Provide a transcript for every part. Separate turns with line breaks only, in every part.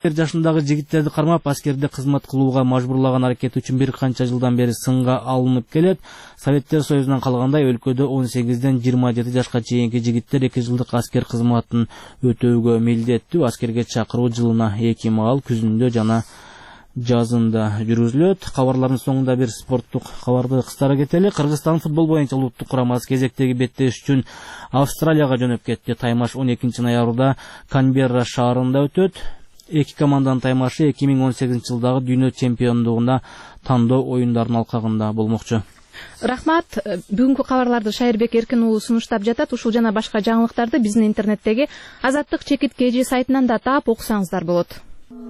жашындагы жигиттерди кармап, аскерде кызмат кылууга мажбурлаган аракети үчүн бир канча жылдан бери сынга алынып келет. Советтер Союзунан калгандай өлкөдө 18ден 27 жашка чейинки жигиттер 2 жылдык аскер кызматын өтөөгө милдеттүү. Аскерге чакыруу жылына 2 маал күзүндө жана жазында жүргүзүлөт. Кабарлардын соңунда бир спорттук кабарды кыстара кетели. Кыргызстан футбол боюнча улуттук курамасы кезектеги беттеш үчүн Австралияга жөнөп кетти. Таймаш 12 ноябрда Канберра шаарында өтөт. Эки команданын таймашы 2018 жылдагы дүйнө чемпиондугуна тандоо оюндарынын алкагында болмокчу.
Рахмат. Бүгүнкү кабарларды Шайырбек Эркин уулу сунуштап жатат. Ушул жана башка жаңылыктарды биздин интернеттеги Азаттык _KG сайтынан да таап окусаңыздар болот.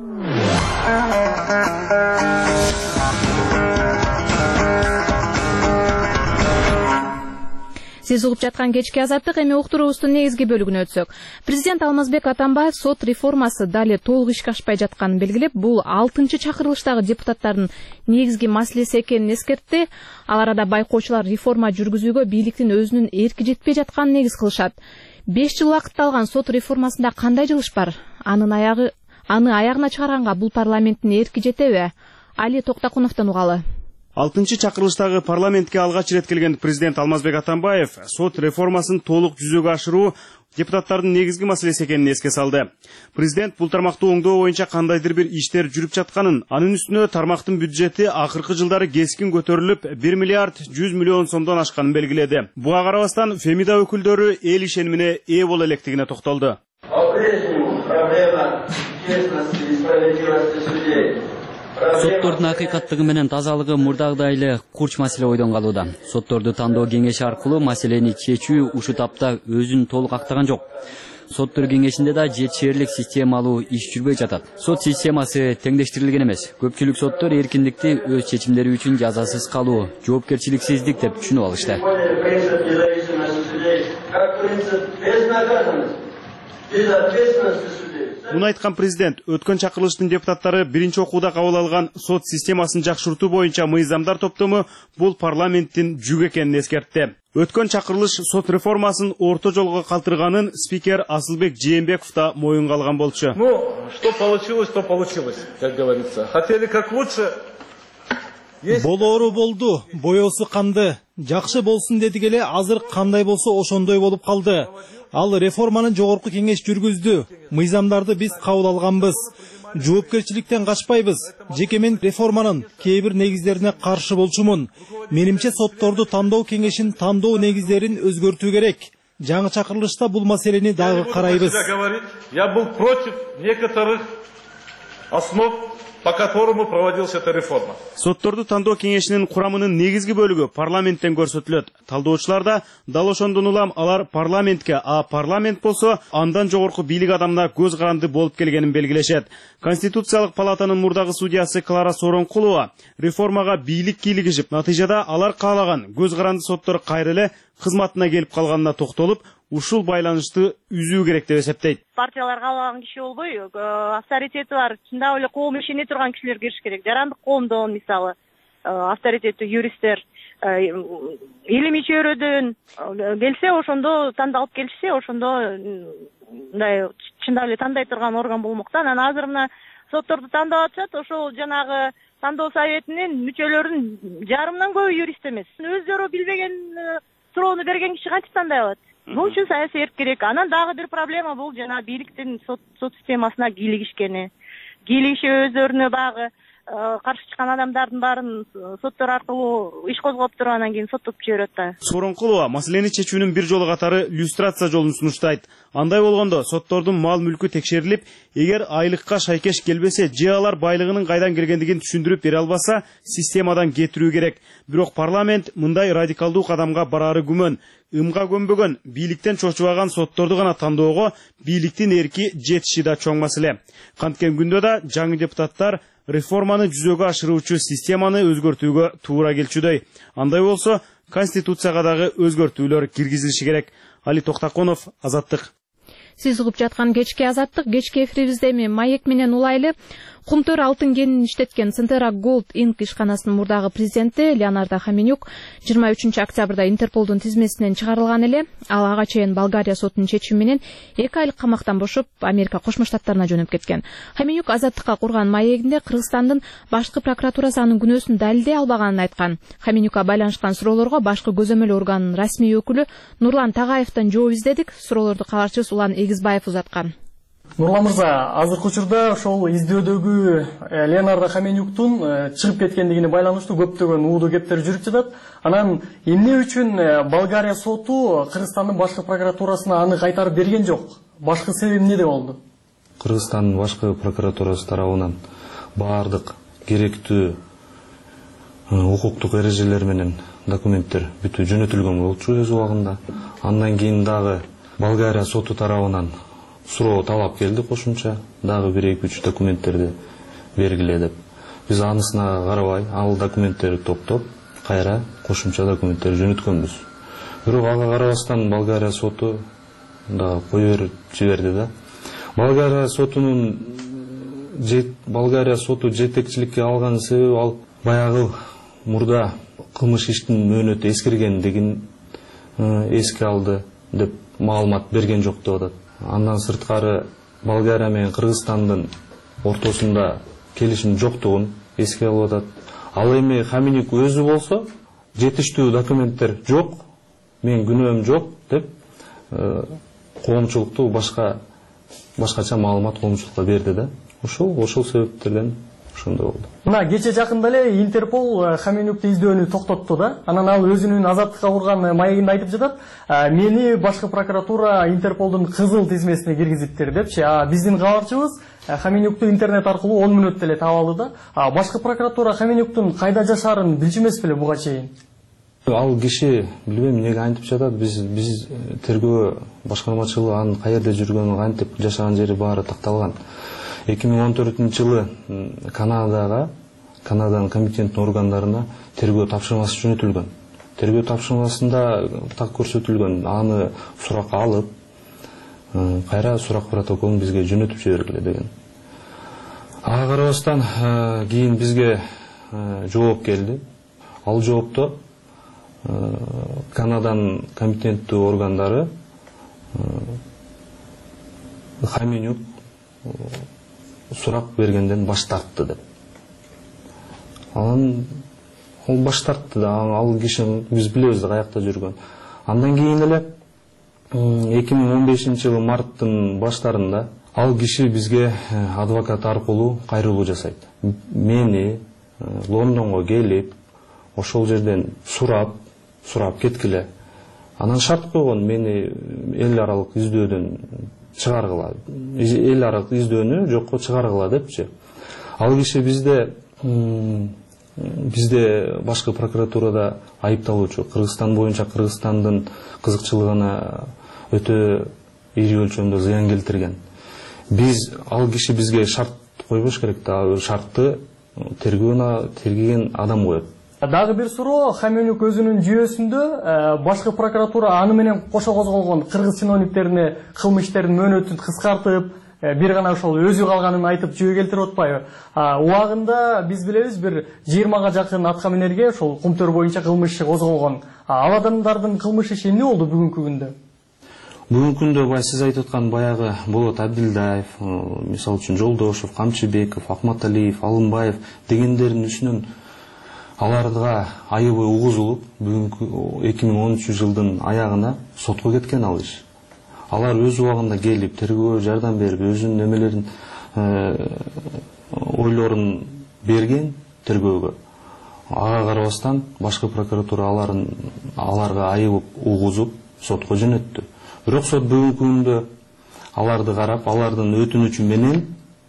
Сиз угуп жаткан кечки Азаттык. Эми уктуруубуздун негизги бөлүгүнө өтсөк. Президент Алмазбек Атамбаев сот реформасы дали толук ишке ашпай жатканын белгилеп, бул 6-чы чакырылыштагы депутаттардын негизги маселеси экенин эскертти. Ал арада байкоочулар реформа жүргүзүүгө бийликтин өзүнүн эрки жетпей жатканын негиз кылышат. 5 жыл убакытты алган сот реформасында кандай жылыш бар? Аны аягына чыгарганга бул парламенттин эрки жетеби? Али Токтакуновдон угалы.
6-чы чакырылыштагы парламентке алгач ирет келген президент Алмазбек Атамбаев сот реформасын толук жүзөгө ашыруу депутаттардын негизги маселеси экенин эске салды. Президент бул тармакты оңдоо боюнча кандайдыр бир иштер жүрүп жатканын, анын үстүнө тармактын бюджети акыркы жылдары кескин көтөрүлүп, 1 миллиард 100 миллион сомдон ашканын белгиледи. Буга карабастан Фемида өкүлдөрү эл ишенимине ээ боло электигине токтолду.
Соттордун акыйкаттыгы менен тазалыгы мурдагыдай эле курч маселе ойдон калууда. Сотторду тандоо кеңеши аркылуу маселени чечүү ушул тапта өзүн толук актаган жок. Соттор кеңешинде да жетишээрлик системалуу иш жүрбөй жатат. Сот системасы теңдештирилген эмес. Көпчүлүк соттор эркиндикти өз чечимдери үчүн жазасыз калуу, жоопкерчиликсиздик деп түшүнүп алышты.
Муну айткан президент өткөн чакырылыштын депутаттары биринчи окууда кабыл алган сот системасын жакшыртуу боюнча мыйзамдар топтому бул парламенттин жүгү экенин эскертти. Өткөн чакырылыш сот реформасын орто жолго калтырганын спикер Асылбек Жээнбеков да моюнга алган болчу.
Что получилось, то получилось, как говорится. Хотели как лучше.
Болоору болду, боёсу канды. Жакшы болсун дедик эле, азыр кандай болсо ошондой болуп калды. Ал реформаны жогорку кеңеш жүргүздү. Мыйзамдарды биз кабыл алганбыз. Жоопкерчиликтен качпайбыз. Жеке мен реформанын кээ бир негиздерине каршы болчумун. Менимче сотторду тандоо кеңешин тандоо негиздерин өзгөртүү керек. Жаңы чакырылышта бул маселени дагы карайбыз.
Я был против некоторых основ, по которому проводилась эта реформа.
Сотторду тандоо кеңешинин курамынын негизги бөлүгү парламенттен көрсөтүлөт. Талдоочулар да дал ошондон улам алар парламентке, а парламент болсо андан жогорку бийлик адамына көз каранды болуп келгенин белгилешет. Конституциялык палатанын мурдагы судьясы Клара Сооронкулова реформага бийлик кийлигишип, натыйжада алар каалаган көз каранды соттор кайра эле кызматына келип калганына токтолуп, ушул байланышты үзүү керек деп эсептейт.
Партияларга алган киши болбой, авторитети бар, чындап эле коом ишене турган кишилер кириш керек. Жарандык коомдон мисалы авторитеттүү юристтер илимий чөйрөдөн келсе, ошондо тандалып келишсе, ошондо мындай чындап эле тандай турган орган болмок да. Анан азыр мына сотторду тандап атышат, ошол жанагы тандоо советинин мүчөлөрүнүн жарымынан көбү юрист эмес. Өздөрү билбеген суроону берген киши кантип тандай алат? Бул үчүн саясий эрк керек. Анан дагы бир проблема бул жана бийликтин сот системасына кийлигишкени. Кийлигишип өздөрүнө багы каршы чыккан адамдардын баарын соттор аркылуу иш козгоп туруп анан кийин соттоп жиберет да.
Сооронкулова маселени чечүүнүн бир жолу катары люстрация жолун сунуштайт. Андай болгондо соттордун мал мүлкү текшерилип, эгер айлыкка шайкеш келбесе, же алар байлыгынын кайдан келгендигин түшүндүрүп бере албаса, системадан кетирүү керек. Бирок парламент мындай радикалдуу кадамга барары күмөн. Имга көмбөгөн, бийликтен чочубаган сотторду гана тандоого бийликтин эрки жетиши да чоң маселе. Канткен күндө да жаңы депутаттар реформаны жүзөгө ашыруучу системаны өзгөртүүгө туура келчүдөй. Андай болсо, конституцияга дагы өзгөртүүлөр киргизилиши керек. Али Токтакунов, Азаттык.
Сиз угуп жаткан кечки азаттык, кечки эфирибизде эми маек менен улайлы. Кумтөр алтын кенин иштеткен Сентера Голд Инк ишканасынын мурдагы президенти Леонардо Хаменюк 23 октябрда Интерполдун тизмесинен чыгарылган эле. Ал ага чейин Болгария сотунун чечими менен 2 айлык камактан бошоп Америка Кошмо Штаттарына жөнөп кеткен. Хаменюк азаттыкка курган маегинде Кыргызстандын башкы прокуратурасы анын күнөөсүн далилдей албаганын айткан. Хаменюкка байланышкан суроолорго башкы көзөмөл органынын расмий өкүлү Нурлан Тагаевден жооп издедик. Суроолорду кабарчыбыз Улан Эгизбаев узаткан.
Нурлан мырза, азыркы учурда ошол издөөдөгү Леонардо Хаменюктун чыгып кеткендигине байланыштуу көптөгөн уудуу кептер жүрүп жатат. Анан эмне үчүн Болгария соту Кыргызстандын башкы прокуратурасына аны кайтарып берген жок? Башкы себеби эмнеде болду?
Кыргызстандын башкы прокуратурасы тарабынан баардык керектүү укуктук эрежелер менен документтер бүтү жөнөтүлгөн болчу өз убагында. Андан кийин дагы Болгария соту тарабынан суроо талап келди кошумча, дагы 1-2-3 документтерди бергиле деп. Биз анысына карабай, ал документтерди топтоп, кайра кошумча документтер жөнөткөнбүз. Бирок ага карабастан Болгария соту дагы коюп жиберди да. Болгария соту жетекчиликке алган себеби ал баягы мурда кылмыш иштин мөөнөтү эскиргендигин эске алды деп маалымат берген жок деп атат. Андан сырткары Болгария менен Кыргызстандын ортосунда келишим жоктугун эске алып атат. Ал эми Хаменюк өзү болсо жетиштүү документтер жок, мен күнөөм жок деп коомчулукту башкача маалымат коомчулукка берди да. Ошол себептерден ошондой болду.
Мына кече жакында эле Интерпол Хаменюкту издөөнү токтотту да. Анан ал өзүнүн азаттыкка курган маегинде айтып жатат, мени башкы прокуратура Интерполдун кызыл тизмесине киргизиптир депчи. Биздин кабарчыбыз Хаменюкту интернет аркылуу 10 мүнөттө эле таап алды да. Башкы прокуратура Хаменюктун кайда жашаарын билчү эмес беле буга чейин?
Ал киши билбейм эмнеге антип жатат. Биз тергөө башкармачылыгы анын каерде жүргөнү, антип жашаган жери баары такталган. 2014-жылы Канаданын компетенттүү органдарына тергөө тапшырмасы жөнөтүлгөн. Тергөө тапшырмасында так көрсөтүлгөн, аны суракка алып, кайра сурак протоколун бизге жөнөтүп жибергиле деген. Ага карабастан кийин бизге жооп келди. Ал жоопто Канаданын компетенттүү органдары Хаменюк сурак бергенден баш тартты деп. Ал баш тартты да, ал киши биз билебиз каякта жүргөн. Андан кийин эле 2015-жылы марттын баштарында ал киши бизге адвокат аркылуу кайрылуу жасайт. Мени Лондонго келип, ошол жерден сурап кеткиле. Анан шарт койгон, мени эл аралык издөөдөн чыгаргыла. Эл аралык издөөнү жокко чыгаргыла депчи. Ал киши бизде башкы прокуратурада айыпталуучу. Кыргызстан боюнча Кыргызстандын кызыкчылыгына өтө ири өлчөмдө зыян келтирген. Ал киши бизге шарт койбош керек да, шартты тергеген адам коет.
Дагы бир суроо, Хаменюк өзүнүн жүйөсүндө башкы прокуратура аны менен кошо козголгон кыргыз чиновниктерине кылмыш иштердин мөөнөтүн кыскартып, бир гана ошол өзү калганын айтып жөө келтирип атпайбы? Убагында биз билебиз, бир 20га жакын аткаминерге ошол Кумтөр боюнча кылмыш иши козголгон. Ал адамдардын кылмыш иши эмне болду бүгүнкү күндө?
Бүгүнкү күндө сиз айтып аткан баягы Болот Абдилдаев, мисалы үчүн Жолдошов, Камчыбеков, Акматалиев, Алымбаев дегендердин үстүнөн аларга айыбы угузулуп, бүгүнкү 2013-жылдын аягына сотко кеткен ал иш. Алар өз убагында келип, тергөөгө жардам берип, өзүнүн эмелерин, ойлорун берген тергөөгө. Ага карабастан башкы прокуратура аларга айып угузуп, сотко жөнөттү. Бирок сот бүгүнкү күндө аларды карап, алардын өтүнүчү менен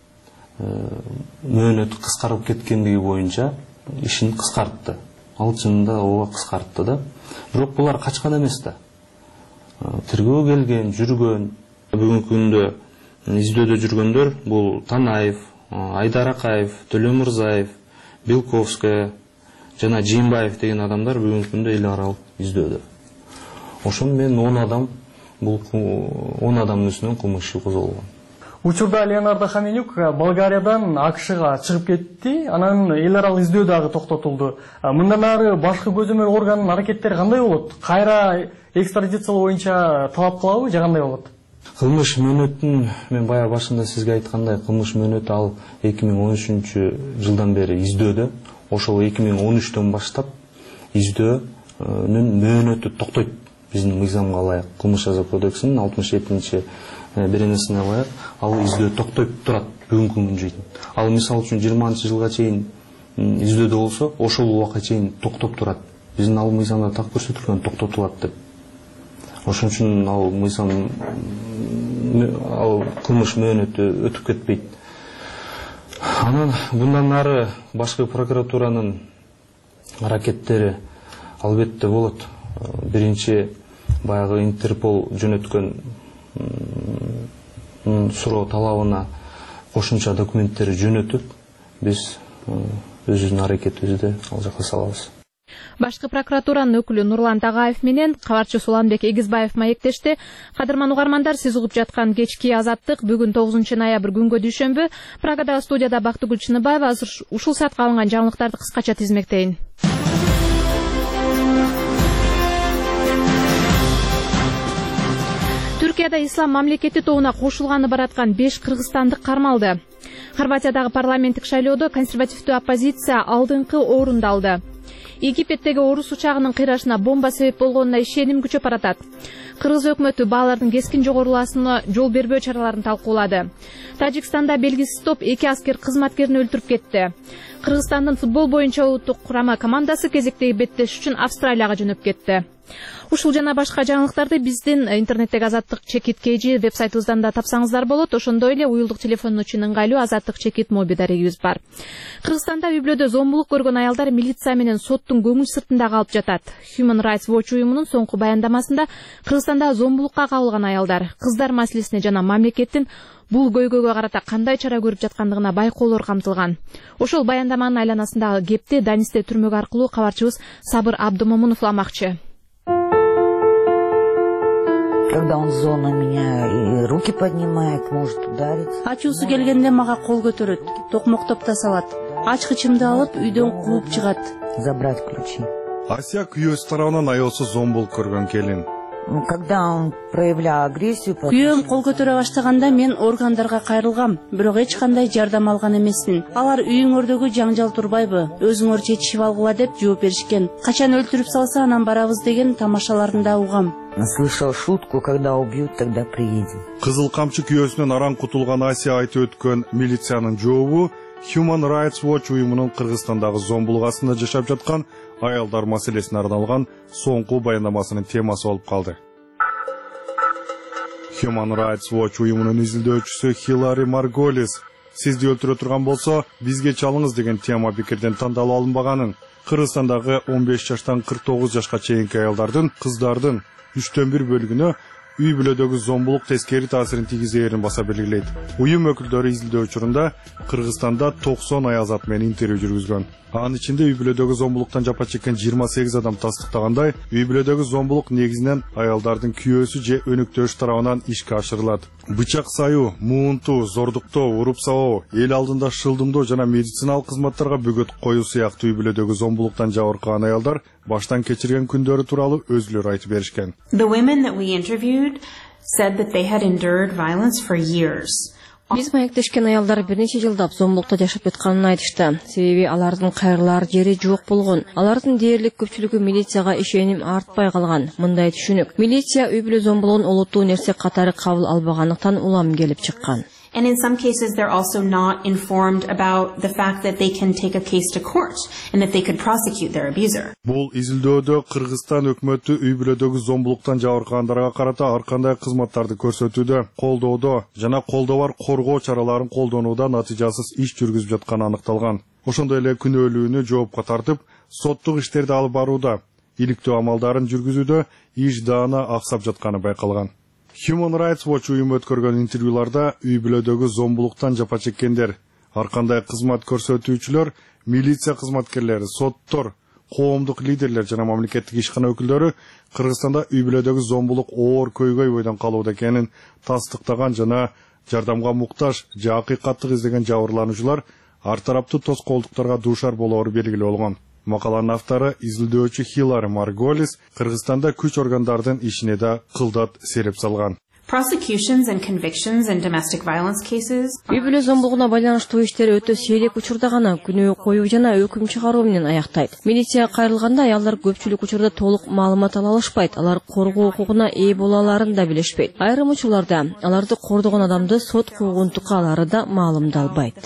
мөөнөт кыскарып кеткендиги боюнча ишин кыскартты. Ал чынында ооба кыскартты да. Бирок булар качкан эмес да. Тергөө келген, жүргөн. Бүгүнкү күндө издөөдө жүргөндөр бул Танаев, Айдар Акаев, Төлөмүрзаев, Белковская жана Жиимбаев деген адамдар бүгүнкү күндө эл аралык издөөдө. Ошон менен 10 адам бул 10 адамдын үстүнөн кылмыш иши козголгон.
Учурда Леонардо Хоменюк Болгариядан АКШга чыгып кетти, анан эл аралык издөө дагы токтотулду. Мындан ары башкы көзөмөл органдын аракеттери кандай болот? Кайра экстрадициялоо боюнча талап кылабы же кандай болот?
Кылмыш мөөнөтүн мен баягы башында сизге айткандай, кылмыш мөөнөтү ал 2013-жылдан бери издөөдө. Ошол 2013-төн баштап издөөнүн мөөнөтү токтойт. Биздин мыйзамга ылайык, кылмыш жаза кодексинин 67-беренесине ылайык ал издөө токтойт турат бүгүнкү күнгө чейин. Ал мисалы үчүн 20-жылга чейин издөөдө болсо, ошол убакка чейин токтоп турат. Биздин ал мыйзамда так көрсөтүлгөн токтотулат деп. Ошон үчүн ал мыйзам ал кылмыш мөөнөтү өтүп кетпейт. Анан bundan ары башкы прокуратуранын аракеттери албетте болот. Биринчи баягы Интерпол жөнөткөн суроо талабына кошумча документтери жөнөтүп, биз өзүбүздүн аракетибизди ал жакка салабыз.
Башкы прокуратуранын өкүлү Нурлан Тагаев менен кабарчы Суланбек Эгизбаев маектешти. Кадырман угармандар, сиз угуп жаткан кечки азаттык бүгүн 9-ноябрь күнгө дүйшөмбү. Прагадагы студияда Бактыгүл Чыныбаева. Азыр ушул саатка алынган жаңылыктарды кыскача тизмектейин. Түркияда ислам мамлекети тобуна кошулганы бараткан 5 кыргызстандык кармалды. Хорватиядагы парламенттик шайлоодо консервативдүү оппозиция алдыңкы орунду алды. Египеттеги орус учагынын кыйрашына бомба себеп болгонуна ишеним күчөп баратат. Кыргыз өкмөтү баалардын кескин жогоруласына жол бербөө чараларын талкуулады. Тажикстанда белгисиз топ 2 аскер кызматкерин өлтүрүп кетти. Кыргызстандын футбол боюнча улуттук курама командасы кезектеги беттеш үчүн Австралияга жөнөп кетти. Ушул жана башка жаңылыктарды биздин интернеттеги Азаттык чекит KG веб-сайтыбыздан да тапсаңыздар болот. Ошондой эле уюлдук телефон үчүн ыңгайлуу Азаттык чекит моби дарегибиз бар. Кыргызстанда үй-бүлөдө зомбулук көргөн аялдар милиция менен соттун көңүл сыртында калып жатат. Human Rights Watch уюмунун соңку баяндамасында Кыргызстанда зомбулукка кабылган аялдар кыздар маселесине жана мамлекеттин бул көйгөйгө карата кандай чара көрүп жаткандыгына байкоолор камтылган. Ошол баяндаманын айланасындагы кепти Данисте түрмөк аркылуу кабарчыбыз Сабыр Абдымомунов уламакчы.
Когда он зона меня и руки поднимает, может ударить.
Ачуусу келгенде мага кол көтөрөт, токмоктоп да салат. Ачкычымды алып үйдөн кууп чыгат.
Забрать ключи.
Асия күйөөсү тарабынан аялсыз зомбулук көргөн келин.
Когда он проявлял агрессию,
күйөөм кол көтөрө баштаганда мен органдарга кайрылгам, бирок эч кандай жардам алган эмесмин. Алар үйүңөрдөгү жаңжал турбайбы, өзүңөр чечишип алгыла деп жооп беришкен. Качан өлтүрүп салса анан барабыз деген тамашаларында угам.
Слышал шутку, когда убьют, тогда приедем.
Кызыл камчы күйөөсүнөн аран кутулган Асия айтып өткөн милициянын жообу Human Rights Watch уюмунун Кыргызстандагы зомбулук астында жашап жаткан аялдар маселесине арналган соңку баяндамасынын темасы болуп калды. Human Rights Watch уюмунун изилдөөчүсү Хилари Марголис сизди өлтүрө турган болсо бизге чалыңыз деген тема пикирден тандалып алынбаганын, Кыргызстандагы 15 жаштан 49 жашка чейинки аялдардын, кыздардын 1/3 бөлүгүнө үй-бүлөдөгү зомбулук тескери таасирин тийгизээрин баса белгилейт. Уюм өкүлдөрү изилдөө учурунда Кыргызстанда 90 аял зат менен интервью жүргүзгөн. Анын ичинде үй-бүлөдөгү зомбулуктан жапа чеккен 28 адам тастыктагандай, үй-бүлөдөгү зомбулук негизинен аялдардын күйөөсү же өнүктөш тарабынан ишке ашырылат. Бычак саюу, муунтуу, зордуктоо, уруп сабоо, эл алдында шылдымдоо жана медициналык кызматтарга бөгөт коюу сыяктуу үй-бүлөдөгү зомбулуктан жабыркаган аялдар баштан кечирген күндөрү тууралуу өзүлөрү айтып беришкен.
The women that we interviewed said that they had endured violence for years.
Биз маектешкен аялдар бир нече жылдап зомбулукта жашап жатканын айтышты. Себеби алардын кайрылар жери жок болгон. Алардын дээрлик көпчүлүгү милицияга ишеним артпай калган. Мындай түшүнүк. Милиция үй-бүлө зомбулугун олуттуу нерсе катары кабыл албагандыктан улам келип чыккан.
And in some cases, they're also not informed about the fact that they can take a case to court and that they could prosecute their abuser.
Бул изилдөөдө Кыргызстан өкмөтү үй-бүлөдөгү зомбулуктан жабыркагандарга карата ар кандай кызматтарды көрсөтүүдө, колдоодо жана колдоо коргоо чараларын колдонууда натыйжасыз иш жүргүзүп жатканы аныкталган. Ошондой эле күнөөлүүнү жоопко тартып, соттук иштерди алып барууда, иликтөө амалдарын жүргүзүүдө иш даана аксап жатканы байкалган. Human Rights Watch уюму өткөргөн интервьюларда үй-бүлөдөгү зомбулуктан жапа чеккендер, ар кандай кызмат көрсөтүүчүлөр, милиция кызматкерлери, соттор, коомдук лидерлер жана мамлекеттик ишкана өкүлдөрү Кыргызстанда үй бүлөдөгү зомбулук оор көйгөй бойдон калууда экенин тастыктаган жана жардамга муктаж же акыйкаттык издеген жабырлануучулар ар тараптуу тоскоолдуктарга дуушар болоору белгилүү болгон. Макаланын автору изилдөөчү Хилари Марголис Кыргызстанда күч органдардын ишине да кылдат сереп салган.
Prosecutions and convictions in domestic violence cases.
Үй бүлө зомбулугуна байланыштуу иштер өтө сейрек учурда гана күнөө коюу жана өкүм чыгаруу менен аяктайт. Милицияга кайрылганда аялдар көпчүлүк учурда толук маалымат ала алышпайт, алар коргоо укугуна ээ боло аларын да билишпейт. Айрым учурларда аларды кордогон адамды сот куугунтукка алары да маалымдалбайт.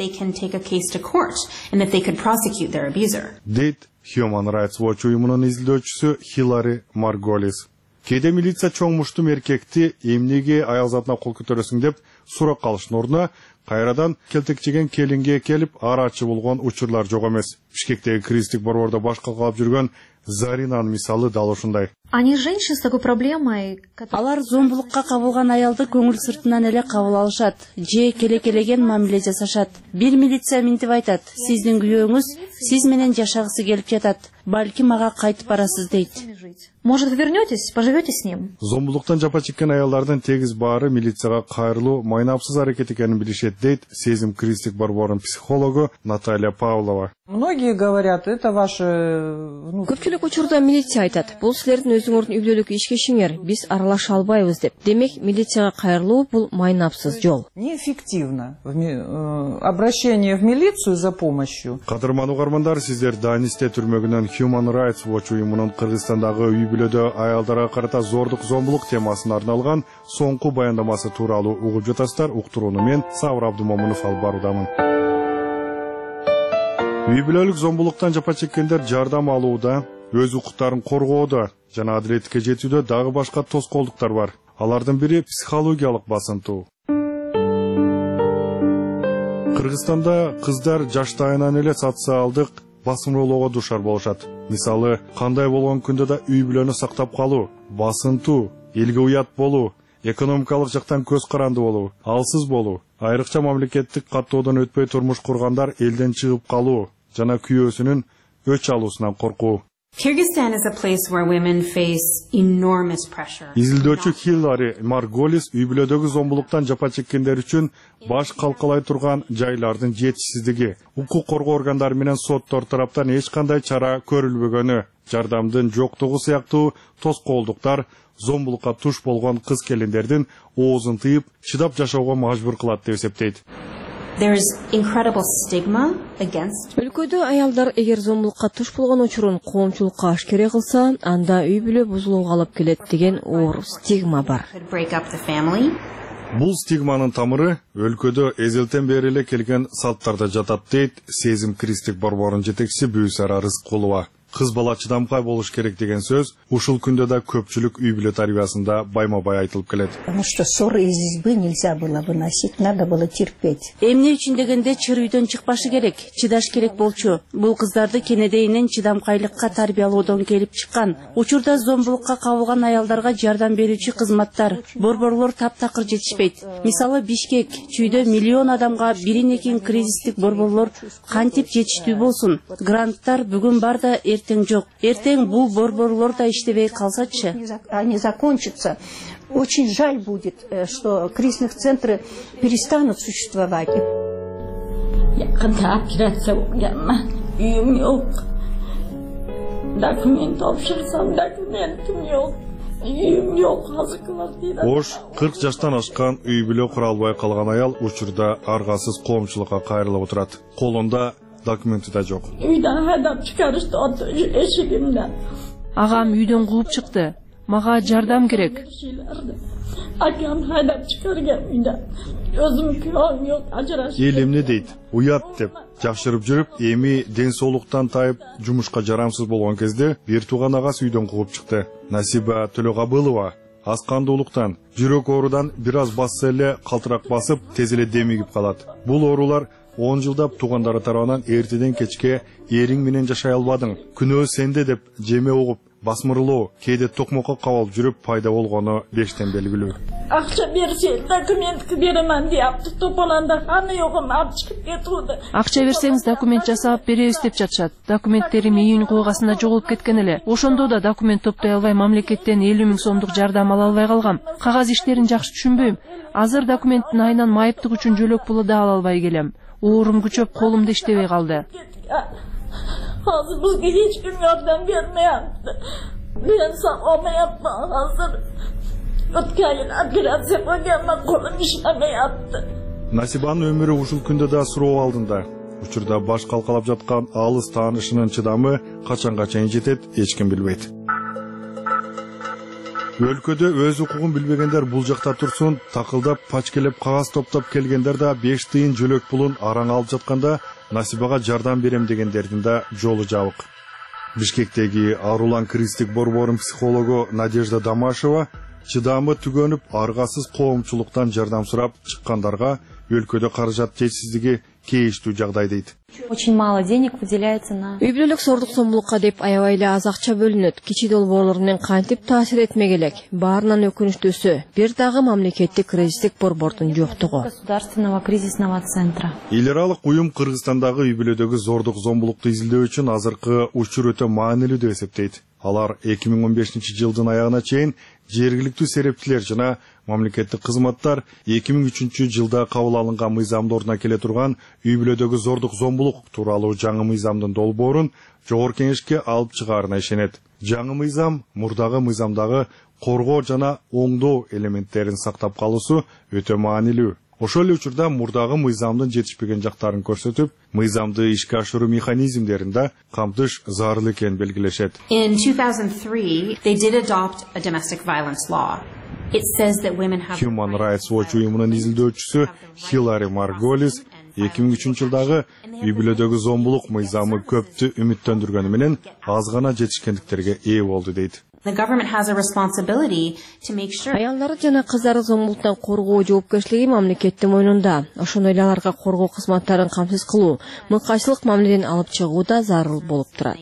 Дейт Human Rights Watch уюмунун изилдөөчүсү Хилари Марголис. Кээде милиция чоң муштум эркекти эмнеге аял затына кол көтөрөсүң деп сурак калыштын ордуна кайрадан келтекчеген келинге келип арачы болгон учурлар жок эмес. Бишкектеги кристик борбордо баш калкалап жүргөн Заринанын мисалы дал ушундай.
Они женщины с такой проблемой.
Алар зомбулукка кабылган аялды көңүл сыртынан эле кабыл алышат, же келекелеген мамиле жасашат. Бир милиция минтип айтат: "Сиздин күйөөңүз сиз менен жашагысы келип жатат. Балки мага кайтып барасыз" дейт.
Может, вернетесь, поживете с ним?
Зомбулуктан жапа чеккен аялдардын тегиз баары милицияга кайрылуу майнапсыз аракет экенин билишет дейт Сезим Кристик борборунун психологу Наталья Павлова.
Многие говорят, это ваше...
Көпчүлүк учурда милиция айтат: "Бул силердин өзүңөрдүн үй бүлөлүк ишкешиңер, биз аралаша албайбыз" деп. Демек, милицияга кайрылуу бул майнапсыз жол.
Неэффективно обращение в милицию за помощью.
Кадырман угармандар, сиздер Данисте түрмөгүнөн Human Rights Watch уюмунун Кыргызстандагы үй бүлөдө аялдарга карата зордук зомбулук темасына арналган соңку баяндамасы тууралуу угуп жатасыздар. Уктурууну мен Сабыр Абдумомунов алып баруудамын. Үй бүлөлүк зомбулуктан жапа чеккендер жардам алууда, өз укуктарын коргоодо жана адилетке жетүүдө дагы башка тоскоолдуктар бар. Алардын бири психологиялык басынтуу. Кыргызстанда кыздар жаштайынан эле социалдык басымдоого дуушар болушат. Мисалы, кандай болгон күндө да үй бүлөнү сактап калуу, басынтуу, элге уят болуу, экономикалык жактан көз каранды болуу, алсыз болуу, айрыкча мамлекеттик каттоодон өтпөй турмуш кургандар элден чыгып калуу жана күйөөсүнүн өч алуусунан коркуу.
Kyrgyzstan is a place where women face enormous pressure.
Изилдөөчү Хилари Марголис үй бүлөдөгү зомбулуктан жапа чеккендер үчүн баш калкалай турган жайлардын жетишсиздиги, укук коргоо органдары менен соттор тараптан эч кандай чара көрүлбөгөнү, жардамдын жоктугу сыяктуу тоскоолдуктар зомбулукка туш болгон кыз келиндердин оозун тыйып, чыдап жашоого мажбур кылат деп эсептейт.
There's incredible stigma against.
Өлкөдө аялдар эгер зомбулукка туш болгон учурун коомчулукка ашкере кылса, анда үй бүлө бузулууга алып келет деген оор стигма бар.
Бул стигманын тамыры өлкөдө эзелтен бери эле келген салттарда жатат дейт Сезим Кристик борборунун жетекчиси Бүйсара Рызкулова. Кыз бала чыдамкай болуш керек деген сөз ушул күндө да көпчүлүк үй бүлө тарбиясында байма-бай айтылып келет.
Потому что ссоры из избы нельзя было выносить, надо было терпеть.
Эмне үчүн дегенде чыр үйдөн чыкпашы керек, чыдаш керек болчу. Бул кыздарды кенедейинен чыдамкайлыкка тарбиялоодон келип чыккан. Учурда зомбулукка кабылган аялдарга жардам берүүчү кызматтар, борборлор таптакыр жетишпейт. Мисалы Бишкек, Чүйдө миллион адамга бирин-экин кризистик борборлор кантип жетиштүү болсун? Гранттар бүгүн бар да эртең жок. Эртең бул борборлор да иштебей калсачы.
Они закончатся. Очень жаль будет, что кризисных центры перестанут существовать.
Yakında operasiya bo'lganman. Uyim yo'q. Dokument topshirsam dokumentim yo'q. Uyim yo'q, hozir kvartira.
Ош 40 жаштан ашкан үй бүлө кура албай калган аял учурда аргасыз коомчулукка кайрылып отурат. Колунда документи да жок.
Үйдөн хайдап чыгарышты эшигимден.
Агам үйдөн кууп чыкты. Мага жардам керек.
Akam haydab chiqargan uyda. O'zim kuyovim yo'q, ajrashib.
Эл эмне дейт? Уят деп жакшырып жүрүп, эми ден соолуктан тайып, жумушка жарамсыз болгон кезде бир тууган агасы үйдөн кууп чыкты. Насиба Төлөгабылова аскандуулуктан, жүрөк оорудан бир аз басса эле калтырак басып, тез эле демигип калат. Бул оорулар 10 жылдап туугандары тарабынан эртеден кечке эриң менен жашай албадың, күнөө сенде деп жеме угуп, басмырлоо, кээде токмокко кабалып жүрүп пайда болгону бештен белгилүү.
Акча берсе, документ беремин деяпты. Топаланда аны жогун алып чыгып кетүүдө.
Акча берсеңиз документ жасап беребиз деп жатышат. Документтерим июнь койгасында жоголуп кеткен эле. Ошондо да документ топтой албай мамлекеттен 50 000 сомдук жардам ала албай калгам. Кагаз иштерин жакшы түшүнбөйм. Азыр документтин айынан майыптык үчүн жөлөк пулу да ала албай келем. Оорум күчөп колумда иштебей калды.
Hazır bu hiç gün yardım vermeyaptı. Ben sağlamayaptım hazır. Ötken operatsiya qilganman, qo'lim ishlamayapti.
Насибанын өмүрү ушул күндө да суроо алдында. Учурда баш калкалап жаткан алыс таанышынын чыдамы качанга чейин жетет, эч ким билбейт. Өлкөдө өз укугун билбегендер бул жакта турсун, такылдап, пачкелеп, кагаз топтоп келгендер да 5 тыйын жөлөк пулун араң алып жатканда Насибага жардам берем дегендердин да жолу жабык. Бишкектеги Арулан Кристик борборунун психологу Надежда Дамашева чыдамы түгөнүп, аргасыз коомчулуктан жардам сурап чыккандарга өлкөдө каражат жетишсиздиги кейиштүү жагдай дейт.
Очень мало денег выделяется на...
Үй бүлөлүк сордук сомдулукка деп аябай эле аз акча бөлүнөт. Кичи долбоорлор менен кантип таасир этмек элек. Баарынан өкүнүчтүүсү бир дагы мамлекеттик кризистик борбордун жоктугу.
Государственного кризисного центра.
Эл аралык уюм Кыргызстандагы үй бүлөдөгү зордук зомбулукту изилдөө үчүн азыркы учур өтө маанилүү деп эсептейт. Алар 2015-жылдын аягына чейин жергиликтүү серепчилер жана мамлекеттик кызматтар 2003-жылда кабыл алынган мыйзамды ордуна келе турган үй бүлөдөгү зордук зомбулук тууралуу жаңы мыйзамдын долбоорун Жогорку Кеңешке алып чыгаарына ишенет. Жаңы мыйзам мурдагы мыйзамдагы коргоо жана оңдоо элементтерин сактап калуусу өтө маанилүү. Ошол эле учурда мурдагы мыйзамдын жетишпеген жактарын көрсөтүп, мыйзамды ишке ашыруу механизмдерин да камтыш зарыл экенин белгилешет.
In 2003, they did adopt a domestic violence law. It says that women have
Human Rights Watch уюмунун изилдөөчүсү Хилари Марголис 2003-жылдагы үй бүлөдөгү зомбулук мыйзамы көптү үмүттөндүргөнү менен аз гана жетишкендиктерге ээ болду дейт.
The government has a responsibility to make sure
Аялдары жана кыздарды зомбулуктан коргоо жоопкерчилиги мамлекеттин мойнунда. Ошондой эле аларга коргоо кызматтарын камсыз кылуу, мыкайчылык мамиледен алып чыгуу да зарыл болуп турат.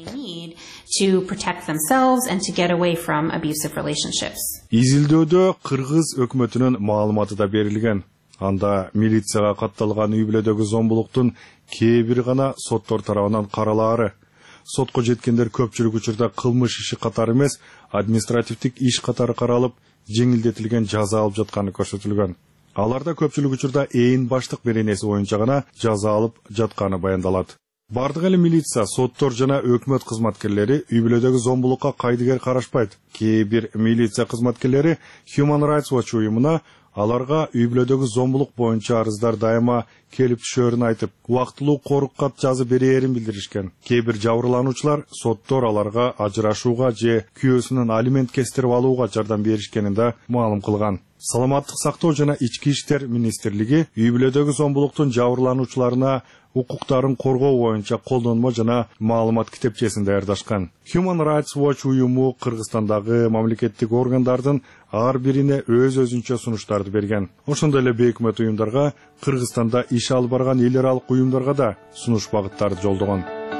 to protect themselves and to get away from abusive relationships.
Изилдөөдө Кыргыз өкмөтүнүн маалыматы да берилген. Анда милицияга катталган үй бүлөдөгү зомбулуктун кээ бир гана соттор тарабынан каралаары. Сотко жеткендер көпчүлүк учурда кылмыш иши катары эмес, административдик иш катары каралып, жеңилдетилген жаза алып жатканы көрсөтүлгөн. Аларда көпчүлүк учурда ээн баштык беренеси боюнча гана жаза алып жатканы баяндалат. Бардык эле милиция, соттор жана өкмөт кызматкерлери үй бүлөдөгү зомбулукка кайдыгер карашпайт. Кээ бир милиция кызматкерлери Human Rights Watch уюмуна аларга үй бүлөдөгү зомбулук боюнча арыздар дайыма келип түшөрүн айтып, убактылуу корук кат жазып берээрин билдиришкен. Кээ бир жабырлануучулар соттор аларга ажырашууга же күйөөсүнүн алимент кестирип алууга жардам беришкенин да маалым кылган. Саламаттык сактоо жана ички иштер министрлиги үй бүлөдөгү зомбулуктун жабырлануучуларына укуктарын коргоо боюнча колдонмо жана маалымат китепчесин даярдашкан. Human Rights Watch уюму Кыргызстандагы мамлекеттик органдардын ар бирине өз-өзүнчө сунуштарды берген. Ошондой эле бейөкмөт уюмдарга, Кыргызстанда иш алып барган эл аралык уюмдарга да сунуш багыттарды жолдогон.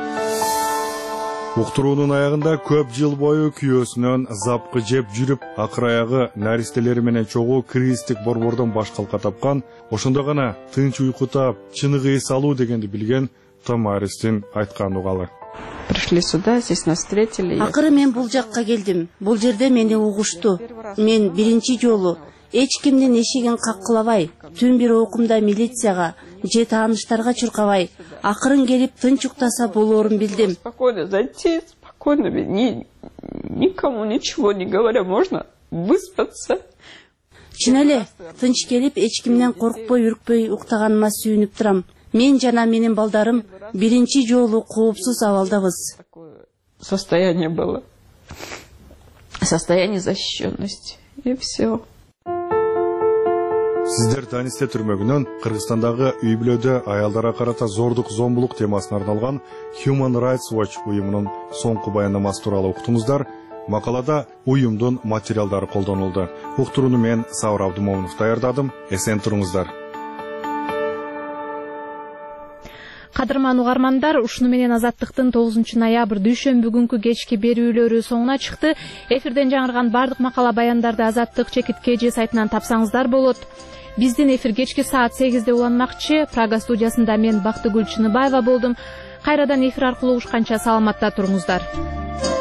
Уктуруунун аягында көп жыл бою күйөөсүнөн запкы жеп жүрүп, акыр аягы наристелери менен чогуу кризистик борбордон баш калка тапкан, ошондо гана тынч уйку таап, чыныгы эс алуу дегенди билген Тамаристин айткан угалы.
Пришли сюда, здесь нас встретили.
Акыры мен бул жакка келдим. Бул жерде мени угушту. Мен биринчи жолу эч кимдин эшигин каккылабай, түн бир окумда милицияга же тааныштарга чуркабай, акырын келип тынч уктаса болоорун билдим.
Спокойно зайти, спокойно, никому ничего не говоря, можно выспаться.
Чын эле, тынч келип эч кимден коркпой, үркпөй уктаганыма сүйүнүп турам. Мен жана менин балдарым биринчи жолу коопсуз абалдабыз.
Состояние было. Состояние защищенности. И все.
Сиздер Танисте түрмөгүнөн Кыргызстандагы үй бүлөдө аялдарга карата зордук зомбулук темасына арналган Human Rights Watch уюмунун соңку баяндамасы тууралуу уктуңуздар. Макалада уюмдун материалдары колдонулду. Уктурууну мен Саур Абдымомунов даярдадым. Эсен туруңуздар.
Кадырман угармандар, ушуну менен Азаттыктын 9 ноябрь дүйшөмбү күнкү кечки берүүлөрү соңуна чыкты. Эфирден жаңырган бардык макала баяндарды Азаттык /KG сайтынан тапсаңыздар болот. Биздин эфир кечки саат 8-де уланмакчы. Прага студиясында мен Бактыгүл Чыныбаева болдум. Кайрадан эфир аркылуу угушканча саламатта туруңуздар.